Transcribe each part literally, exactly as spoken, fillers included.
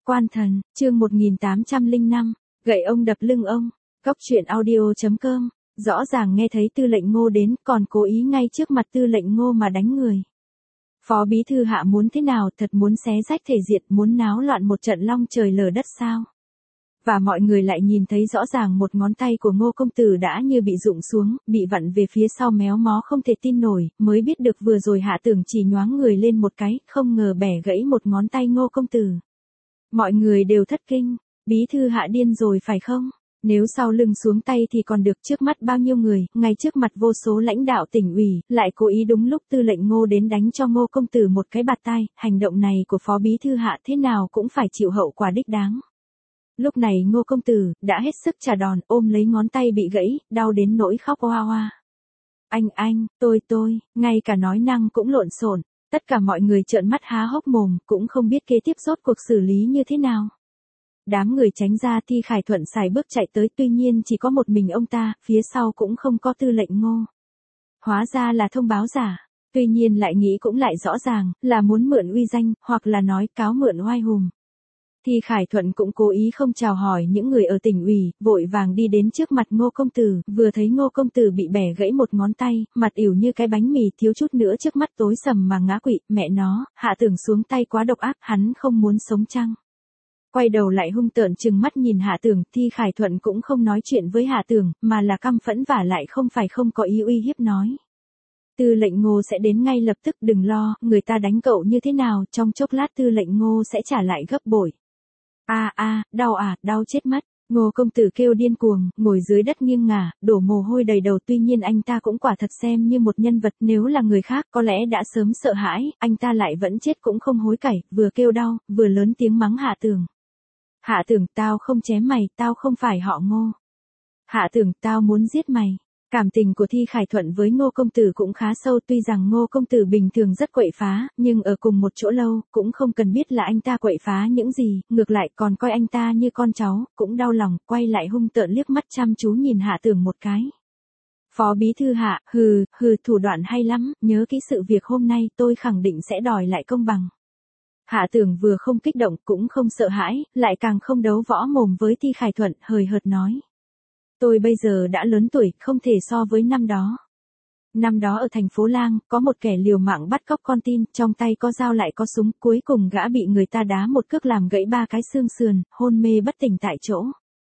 Quan thần, chương một nghìn tám trăm lẻ năm, gậy ông đập lưng ông, Cóc truyện audio chấm com, rõ ràng nghe thấy tư lệnh Ngô đến, còn cố ý ngay trước mặt tư lệnh Ngô mà đánh người. Phó bí thư Hạ muốn thế nào, thật muốn xé rách thể diện, muốn náo loạn một trận long trời lở đất sao? Và mọi người lại nhìn thấy rõ ràng một ngón tay của Ngô công tử đã như bị rụng xuống, bị vặn về phía sau méo mó không thể tin nổi, mới biết được vừa rồi Hạ tưởng chỉ nhoáng người lên một cái, không ngờ bẻ gãy một ngón tay Ngô công tử. Mọi người đều thất kinh, bí thư Hạ điên rồi phải không? Nếu sau lưng xuống tay thì còn được, trước mắt bao nhiêu người, ngay trước mặt vô số lãnh đạo tỉnh ủy, lại cố ý đúng lúc tư lệnh Ngô đến đánh cho Ngô công tử một cái bạt tai, hành động này của phó bí thư Hạ thế nào cũng phải chịu hậu quả đích đáng. Lúc này Ngô công tử đã hết sức trả đòn, ôm lấy ngón tay bị gãy, đau đến nỗi khóc oa oa. Anh anh, tôi tôi, ngay cả nói năng cũng lộn xộn. Tất cả mọi người trợn mắt há hốc mồm, cũng không biết kế tiếp rốt cuộc xử lý như thế nào. Đám người tránh ra, Thi Khải Thuận xài bước chạy tới, tuy nhiên chỉ có một mình ông ta, phía sau cũng không có tư lệnh Ngô. Hóa ra là thông báo giả, tuy nhiên lại nghĩ cũng lại rõ ràng, là muốn mượn uy danh, hoặc là nói cáo mượn oai hùng. Thi Khải Thuận cũng cố ý không chào hỏi những người ở tỉnh ủy, vội vàng đi đến trước mặt Ngô công tử, vừa thấy Ngô công tử bị bẻ gãy một ngón tay, mặt ỉu như cái bánh mì, thiếu chút nữa trước mắt tối sầm mà ngã quỵ, mẹ nó, Hạ tưởng xuống tay quá độc ác, hắn không muốn sống chăng? Quay đầu lại hung tợn trừng mắt nhìn Hạ tưởng, Thi Khải Thuận cũng không nói chuyện với Hạ tưởng, mà là căm phẫn và lại không phải không có ý uy hiếp nói. Tư lệnh Ngô sẽ đến ngay lập tức, đừng lo, người ta đánh cậu như thế nào, trong chốc lát tư lệnh Ngô sẽ trả lại gấp bội. A a, đau à, đau chết mất. Ngô công tử kêu điên cuồng, ngồi dưới đất nghiêng ngả, đổ mồ hôi đầy đầu, tuy nhiên anh ta cũng quả thật xem như một nhân vật, nếu là người khác có lẽ đã sớm sợ hãi, anh ta lại vẫn chết cũng không hối cải, vừa kêu đau, vừa lớn tiếng mắng Hạ tưởng. Hạ tưởng, tao không chém mày, tao không phải họ Ngô. Hạ tưởng, tao muốn giết mày. Cảm tình của Thi Khải Thuận với Ngô công tử cũng khá sâu, tuy rằng Ngô công tử bình thường rất quậy phá, nhưng ở cùng một chỗ lâu, cũng không cần biết là anh ta quậy phá những gì, ngược lại còn coi anh ta như con cháu, cũng đau lòng, quay lại hung tợn liếc mắt chăm chú nhìn Hạ tưởng một cái. Phó bí thư Hạ, hừ, hừ, thủ đoạn hay lắm, nhớ kỹ sự việc hôm nay, tôi khẳng định sẽ đòi lại công bằng. Hạ tưởng vừa không kích động, cũng không sợ hãi, lại càng không đấu võ mồm với Thi Khải Thuận, hời hợt nói. Tôi bây giờ đã lớn tuổi, không thể so với năm đó. Năm đó ở thành phố Lang, có một kẻ liều mạng bắt cóc con tin, trong tay có dao lại có súng, cuối cùng gã bị người ta đá một cước làm gãy ba cái xương sườn, hôn mê bất tỉnh tại chỗ.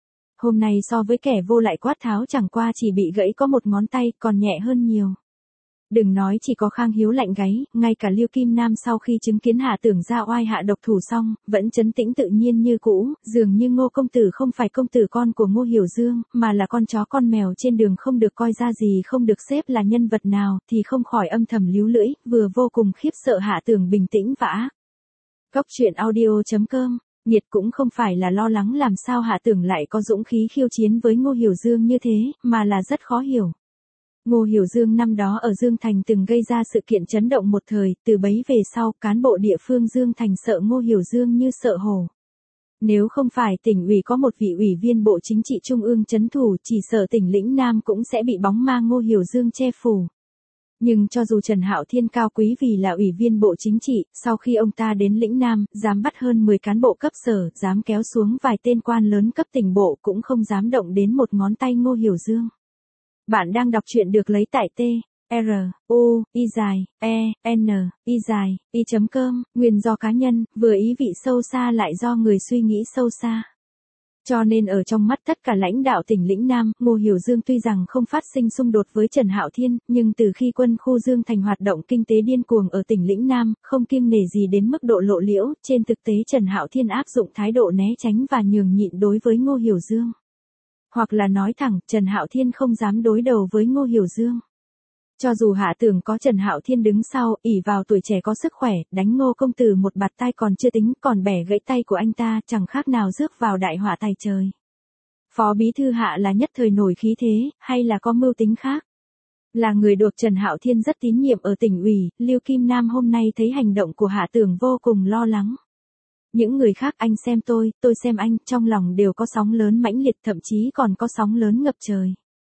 Hôm nay so với kẻ vô lại quát tháo chẳng qua chỉ bị gãy có một ngón tay, còn nhẹ hơn nhiều. Đừng nói chỉ có Khang Hiếu lạnh gáy, ngay cả Liêu Kim Nam sau khi chứng kiến Hạ tưởng ra oai hạ độc thủ xong, vẫn trấn tĩnh tự nhiên như cũ, dường như Ngô công tử không phải công tử con của Ngô Hiểu Dương, mà là con chó con mèo trên đường không được coi ra gì, không được xếp là nhân vật nào, thì không khỏi âm thầm líu lưỡi, vừa vô cùng khiếp sợ Hạ tưởng bình tĩnh và ác. Cóc truyện audio chấm com, nhiệt cũng không phải là lo lắng làm sao Hạ tưởng lại có dũng khí khiêu chiến với Ngô Hiểu Dương như thế, mà là rất khó hiểu. Ngô Hiểu Dương năm đó ở Dương Thành từng gây ra sự kiện chấn động một thời, từ bấy về sau, cán bộ địa phương Dương Thành sợ Ngô Hiểu Dương như sợ hổ. Nếu không phải tỉnh ủy có một vị ủy viên Bộ Chính trị Trung ương trấn thủ, chỉ sợ tỉnh lĩnh Nam cũng sẽ bị bóng ma Ngô Hiểu Dương che phủ. Nhưng cho dù Trần Hạo Thiên cao quý vì là ủy viên Bộ Chính trị, sau khi ông ta đến lĩnh Nam, dám bắt hơn mười cán bộ cấp sở, dám kéo xuống vài tên quan lớn cấp tỉnh bộ cũng không dám động đến một ngón tay Ngô Hiểu Dương. Bạn đang đọc truyện được lấy tại T, R, U, I dài, E, N, I dài, I chấm com, nguyên do cá nhân, vừa ý vị sâu xa lại do người suy nghĩ sâu xa. Cho nên ở trong mắt tất cả lãnh đạo tỉnh lĩnh Nam, Ngô Hiểu Dương tuy rằng không phát sinh xung đột với Trần Hạo Thiên, nhưng từ khi quân khu Dương Thành hoạt động kinh tế điên cuồng ở tỉnh lĩnh Nam, không kiêng nể gì đến mức độ lộ liễu, trên thực tế Trần Hạo Thiên áp dụng thái độ né tránh và nhường nhịn đối với Ngô Hiểu Dương. Hoặc là nói thẳng, Trần Hạo Thiên không dám đối đầu với Ngô Hiểu Dương. Cho dù Hạ tưởng có Trần Hạo Thiên đứng sau, ỷ vào tuổi trẻ có sức khỏe, đánh Ngô công tử một bạt tai còn chưa tính, còn bẻ gãy tay của anh ta, chẳng khác nào rước vào đại họa tài trời. Phó bí thư Hạ là nhất thời nổi khí thế, hay là có mưu tính khác? Là người được Trần Hạo Thiên rất tín nhiệm ở tỉnh ủy, Liêu Kim Nam hôm nay thấy hành động của Hạ tưởng vô cùng lo lắng. Những người khác anh xem tôi, tôi xem anh, trong lòng đều có sóng lớn mãnh liệt, thậm chí còn có sóng lớn ngập trời.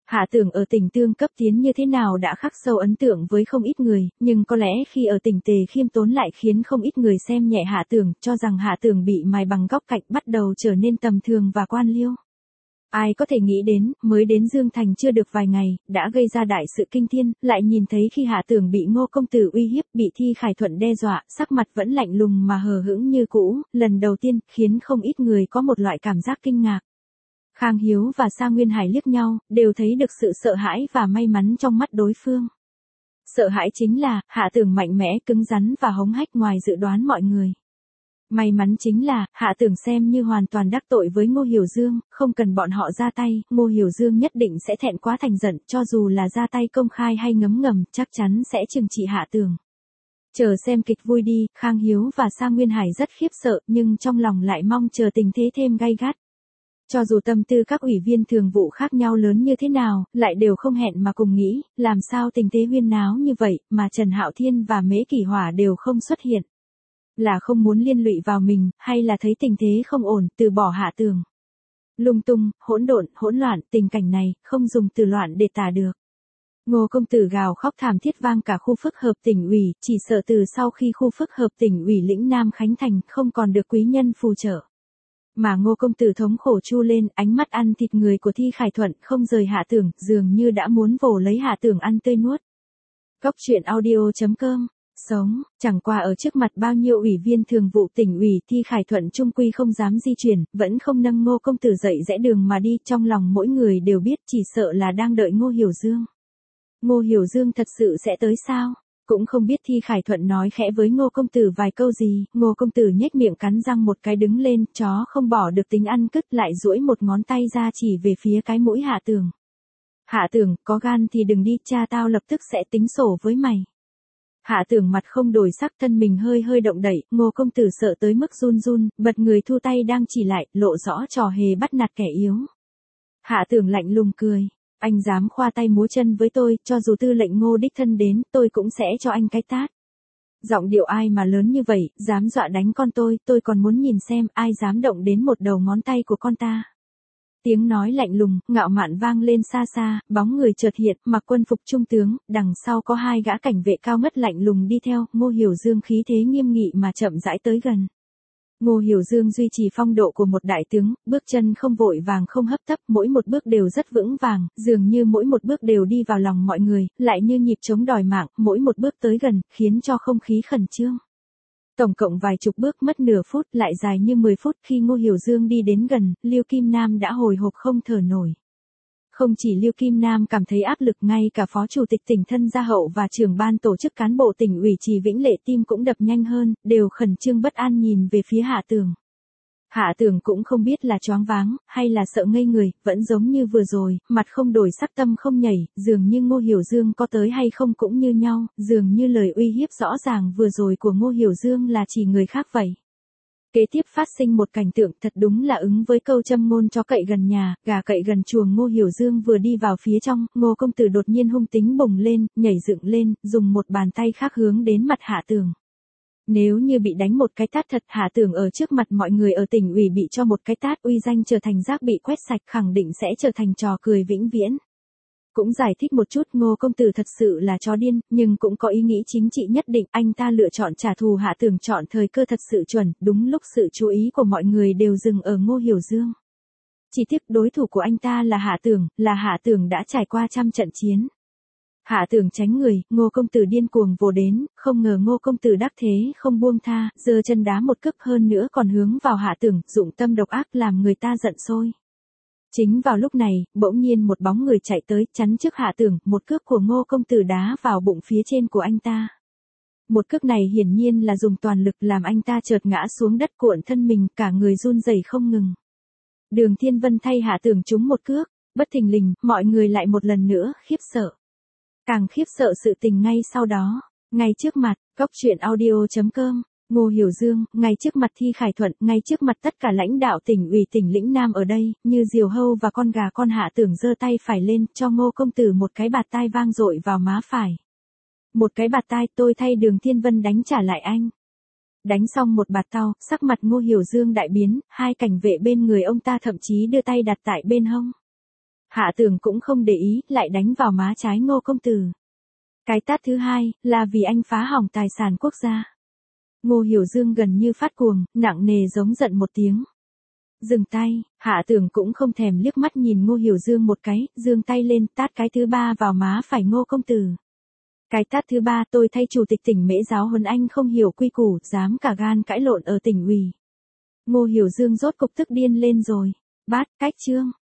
Hạ Tưởng ở tỉnh Tương cấp tiến như thế nào đã khắc sâu ấn tượng với không ít người, nhưng có lẽ khi ở tỉnh Tề khiêm tốn lại khiến không ít người xem nhẹ Hạ Tưởng, cho rằng Hạ Tưởng bị mài bằng góc cạnh bắt đầu trở nên tầm thường và quan liêu. Ai có thể nghĩ đến, mới đến Dương Thành chưa được vài ngày, đã gây ra đại sự kinh thiên, lại nhìn thấy khi Hạ Tưởng bị Ngô công tử uy hiếp, bị Thi Khải Thuận đe dọa, sắc mặt vẫn lạnh lùng mà hờ hững như cũ, lần đầu tiên, khiến không ít người có một loại cảm giác kinh ngạc. Khang Hiếu và Sa Nguyên Hải liếc nhau, đều thấy được sự sợ hãi và may mắn trong mắt đối phương. Sợ hãi chính là, Hạ Tưởng mạnh mẽ, cứng rắn và hống hách ngoài dự đoán mọi người. May mắn chính là, Hạ Tưởng xem như hoàn toàn đắc tội với Ngô Hiểu Dương, không cần bọn họ ra tay, Ngô Hiểu Dương nhất định sẽ thẹn quá thành giận, cho dù là ra tay công khai hay ngấm ngầm, chắc chắn sẽ trừng trị Hạ Tưởng. Chờ xem kịch vui đi, Khang Hiếu và Sa Nguyên Hải rất khiếp sợ, nhưng trong lòng lại mong chờ tình thế thêm gay gắt. Cho dù tâm tư các ủy viên thường vụ khác nhau lớn như thế nào, lại đều không hẹn mà cùng nghĩ, làm sao tình thế huyên náo như vậy, mà Trần Hạo Thiên và Mễ Kỷ Hỏa đều không xuất hiện. Là không muốn liên lụy vào mình, hay là thấy tình thế không ổn, từ bỏ Hạ Tưởng. Lung tung, hỗn độn, hỗn loạn, tình cảnh này, không dùng từ loạn để tả được. Ngô công tử gào khóc thảm thiết vang cả khu phức hợp tỉnh ủy, chỉ sợ từ sau khi khu phức hợp tỉnh ủy lĩnh Nam Khánh Thành không còn được quý nhân phù trợ. Mà Ngô công tử thống khổ chu lên, ánh mắt ăn thịt người của Thi Khải Thuận không rời Hạ Tưởng, dường như đã muốn vồ lấy Hạ Tưởng ăn tươi nuốt. Cóc truyện audio chấm com. Sống, chẳng qua ở trước mặt bao nhiêu ủy viên thường vụ tỉnh ủy, Thi Khải Thuận trung quy không dám di chuyển, vẫn không nâng Ngô công tử dậy rẽ đường mà đi, trong lòng mỗi người đều biết chỉ sợ là đang đợi Ngô Hiểu Dương. Ngô Hiểu Dương thật sự sẽ tới sao? Cũng không biết Thi Khải Thuận nói khẽ với Ngô công tử vài câu gì, Ngô công tử nhếch miệng cắn răng một cái đứng lên, chó không bỏ được tính ăn cứt, lại duỗi một ngón tay ra chỉ về phía cái mũi Hạ Tưởng. Hạ Tưởng, có gan thì đừng đi, cha tao lập tức sẽ tính sổ với mày. Hạ Tưởng mặt không đổi sắc, thân mình hơi hơi động đậy, Ngô công tử sợ tới mức run run, bật người thu tay đang chỉ lại, lộ rõ trò hề bắt nạt kẻ yếu. Hạ Tưởng lạnh lùng cười. Anh dám khoa tay múa chân với tôi, cho dù tư lệnh Ngô đích thân đến, tôi cũng sẽ cho anh cái tát. Giọng điệu ai mà lớn như vậy, dám dọa đánh con tôi, tôi còn muốn nhìn xem ai dám động đến một đầu ngón tay của con ta. Tiếng nói lạnh lùng, ngạo mạn vang lên xa xa, bóng người chợt hiện, mặc quân phục trung tướng, đằng sau có hai gã cảnh vệ cao ngất lạnh lùng đi theo, Ngô Hiểu Dương khí thế nghiêm nghị mà chậm rãi tới gần. Ngô Hiểu Dương duy trì phong độ của một đại tướng, bước chân không vội vàng không hấp tấp, mỗi một bước đều rất vững vàng, dường như mỗi một bước đều đi vào lòng mọi người, lại như nhịp trống đòi mạng, mỗi một bước tới gần, khiến cho không khí khẩn trương. Tổng cộng vài chục bước mất nửa phút, lại dài như mười phút, khi Ngô Hiểu Dương đi đến gần, Liêu Kim Nam đã hồi hộp không thở nổi. Không chỉ Liêu Kim Nam cảm thấy áp lực, ngay cả Phó Chủ tịch tỉnh Thân Gia Hậu và trưởng ban tổ chức cán bộ tỉnh ủy Trì Vĩnh Lệ tim cũng đập nhanh hơn, đều khẩn trương bất an nhìn về phía Hạ Tưởng. Hạ Tưởng cũng không biết là choáng váng, hay là sợ ngây người, vẫn giống như vừa rồi, mặt không đổi sắc tâm không nhảy, dường như Ngô Hiểu Dương có tới hay không cũng như nhau, dường như lời uy hiếp rõ ràng vừa rồi của Ngô Hiểu Dương là chỉ người khác vậy. Kế tiếp phát sinh một cảnh tượng thật đúng là ứng với câu châm ngôn chó cậy gần nhà, gà cậy gần chuồng. Ngô Hiểu Dương vừa đi vào phía trong, Ngô công tử đột nhiên hung tính bùng lên, nhảy dựng lên, dùng một bàn tay khác hướng đến mặt Hạ Tưởng. Nếu như bị đánh một cái tát thật, Hạ Tưởng ở trước mặt mọi người ở tỉnh ủy bị cho một cái tát, uy danh trở thành rác bị quét sạch, khẳng định sẽ trở thành trò cười vĩnh viễn. Cũng giải thích một chút, Ngô công tử thật sự là chó điên, nhưng cũng có ý nghĩ chính trị nhất định, anh ta lựa chọn trả thù. Hạ Tưởng chọn thời cơ thật sự chuẩn, đúng lúc sự chú ý của mọi người đều dừng ở Ngô Hiểu Dương. Chỉ tiếc đối thủ của anh ta là Hạ Tưởng, là Hạ Tưởng đã trải qua trăm trận chiến. Hạ Tưởng tránh người, Ngô công tử điên cuồng vồ đến, không ngờ Ngô công tử đắc thế không buông tha, giơ chân đá một cước, hơn nữa còn hướng vào Hạ Tưởng, dụng tâm độc ác làm người ta giận sôi. Chính vào lúc này, bỗng nhiên một bóng người chạy tới, chắn trước Hạ Tưởng, một cước của Ngô công tử đá vào bụng phía trên của anh ta. Một cước này hiển nhiên là dùng toàn lực, làm anh ta chợt ngã xuống đất, cuộn thân mình, cả người run rẩy không ngừng. Đường Thiên Vân thay Hạ Tưởng trúng một cước, bất thình lình, mọi người lại một lần nữa khiếp sợ. Càng khiếp sợ sự tình ngay sau đó, ngay trước mặt, cóc truyện audio chấm com. Ngô Hiểu Dương, ngay trước mặt Thi Khải Thuận, ngay trước mặt tất cả lãnh đạo tỉnh ủy tỉnh lĩnh Nam ở đây, như diều hâu và con gà con. Hạ Tưởng giơ tay phải lên, cho Ngô công tử một cái bạt tai vang dội vào má phải. Một cái bạt tai, tôi thay Đường Thiên Vân đánh trả lại anh. Đánh xong một bạt tao, sắc mặt Ngô Hiểu Dương đại biến, hai cảnh vệ bên người ông ta thậm chí đưa tay đặt tại bên hông. Hạ Tường cũng không để ý, lại đánh vào má trái Ngô công tử. Cái tát thứ hai, là vì anh phá hỏng tài sản quốc gia. Ngô Hiểu Dương gần như phát cuồng, nặng nề giống giận một tiếng. Dừng tay, Hạ Tường cũng không thèm liếc mắt nhìn Ngô Hiểu Dương một cái, giương tay lên tát cái thứ ba vào má phải Ngô công tử. Cái tát thứ ba, tôi thay chủ tịch tỉnh Mễ giáo huấn anh không hiểu quy củ, dám cả gan cãi lộn ở tỉnh ủy. Ngô Hiểu Dương rốt cục tức điên lên rồi. Bát, cách chương.